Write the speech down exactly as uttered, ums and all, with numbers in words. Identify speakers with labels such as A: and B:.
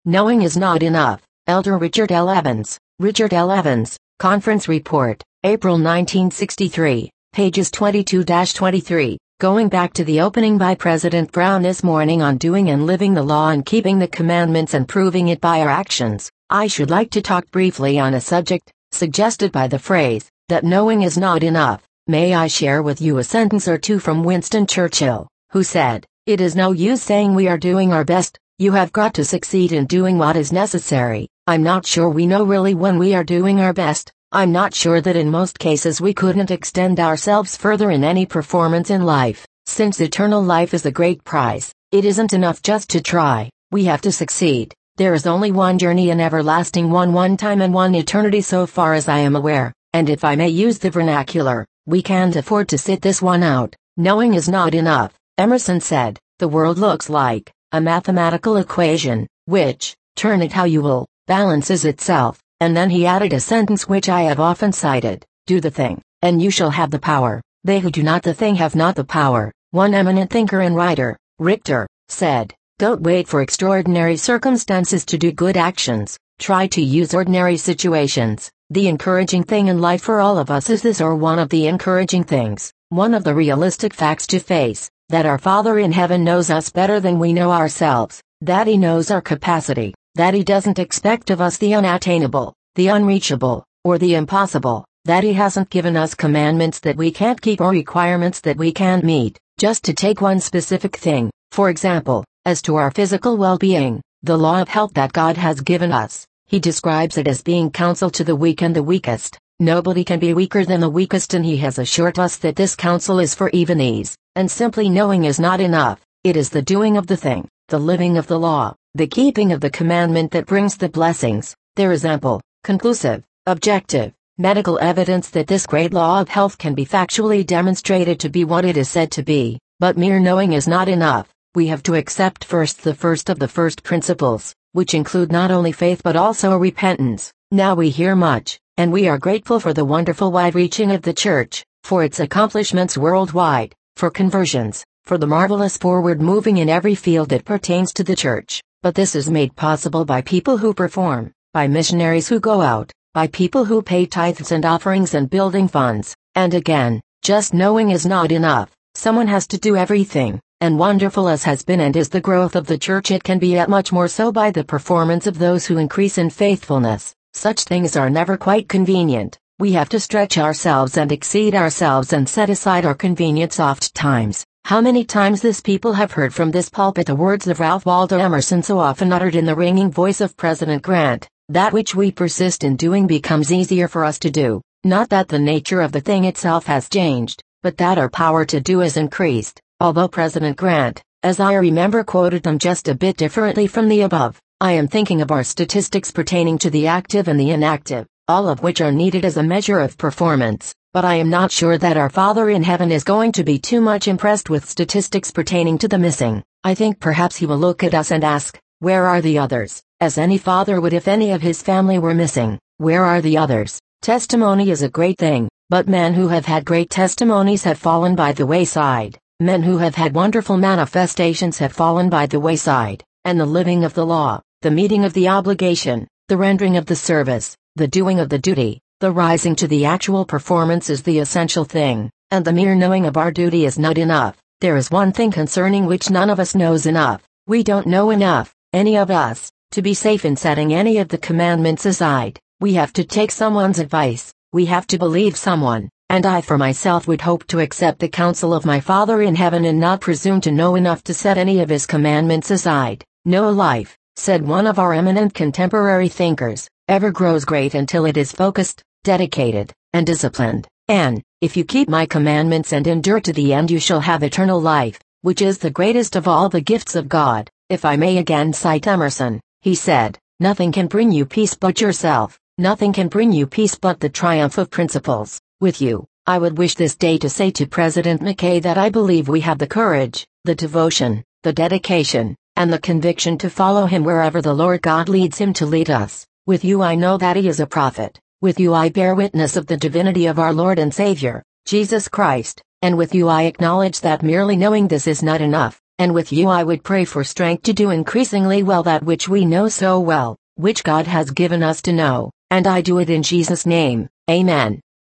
A: Knowing is not enough. Elder Richard L. Evans. Richard L. Evans, Conference Report, April nineteen sixty-three, pages twenty-two to twenty-three. Going back to the opening by President Brown this morning on doing and living the law and keeping the commandments and proving it by our actions, I should like to talk briefly on a subject, suggested by the phrase, that knowing is not enough. May I share with you a sentence or two from Winston Churchill, who said, "It is no use saying we are doing our best, you have got to succeed in doing what is necessary." I'm not sure we know really when we are doing our best. I'm not sure that in most cases we couldn't extend ourselves further in any performance in life. Since eternal life is a great prize, it isn't enough just to try. We have to succeed. There is only one journey, an everlasting one, one time and one eternity so far as I am aware, and if I may use the vernacular, we can't afford to sit this one out. Knowing is not enough. Emerson said, "The world looks like a mathematical equation, which, turn it how you will, balances itself," and then he added a sentence which I have often cited, "Do the thing, and you shall have the power. They who do not the thing have not the power." One eminent thinker and writer, Richter, said, "Don't wait for extraordinary circumstances to do good actions, try to use ordinary situations." The encouraging thing in life for all of us is this, or one of the encouraging things, one of the realistic facts to face, that our Father in heaven knows us better than we know ourselves, that He knows our capacity, that He doesn't expect of us the unattainable, the unreachable, or the impossible, that He hasn't given us commandments that we can't keep or requirements that we can't meet. Just to take one specific thing, for example, as to our physical well-being, the law of health that God has given us, He describes it as being counsel to the weak and the weakest. Nobody can be weaker than the weakest, and He has assured us that this counsel is for even ease, and simply knowing is not enough. It is the doing of the thing, the living of the law, the keeping of the commandment that brings the blessings. There is ample, conclusive, objective, medical evidence that this great law of health can be factually demonstrated to be what it is said to be, but mere knowing is not enough. We have to accept first the first of the first principles, which include not only faith but also repentance. Now we hear much, and we are grateful for the wonderful wide-reaching of the Church, for its accomplishments worldwide, for conversions, for the marvelous forward moving in every field that pertains to the Church. But this is made possible by people who perform, by missionaries who go out, by people who pay tithes and offerings and building funds. And again, just knowing is not enough. Someone has to do everything, and wonderful as has been and is the growth of the Church, it can be yet much more so by the performance of those who increase in faithfulness. Such things are never quite convenient. We have to stretch ourselves and exceed ourselves and set aside our convenience oft times. How many times this people have heard from this pulpit the words of Ralph Waldo Emerson, so often uttered in the ringing voice of President Grant: "That which we persist in doing becomes easier for us to do." Not that the nature of the thing itself has changed, but that our power to do has increased. Although President Grant, as I remember, quoted them just a bit differently from the above, I am thinking of our statistics pertaining to the active and the inactive, all of which are needed as a measure of performance. But I am not sure that our Father in heaven is going to be too much impressed with statistics pertaining to the missing. I think perhaps He will look at us and ask, "Where are the others?" As any father would if any of his family were missing. Where are the others? Testimony is a great thing, but men who have had great testimonies have fallen by the wayside. Men who have had wonderful manifestations have fallen by the wayside. And the living of the law, the meeting of the obligation, the rendering of the service, the doing of the duty, the rising to the actual performance is the essential thing, and the mere knowing of our duty is not enough. There is one thing concerning which none of us knows enough. We don't know enough, any of us, to be safe in setting any of the commandments aside. We have to take someone's advice, we have to believe someone, and I for myself would hope to accept the counsel of my Father in heaven and not presume to know enough to set any of His commandments aside. "No life," said one of our eminent contemporary thinkers, "ever grows great until it is focused, dedicated, and disciplined. And, if you keep my commandments and endure to the end, you shall have eternal life, which is the greatest of all the gifts of God." If I may again cite Emerson, he said, "Nothing can bring you peace but yourself. Nothing can bring you peace but the triumph of principles." With you, I would wish this day to say to President McKay that I believe we have the courage, the devotion, the dedication, and the conviction to follow him wherever the Lord God leads him to lead us. With you I know that he is a prophet. With you I bear witness of the divinity of our Lord and Savior, Jesus Christ, and with you I acknowledge that merely knowing this is not enough, And with you I would pray for strength to do increasingly well that which we know so well, which God has given us to know, and I do it in Jesus' name. Amen.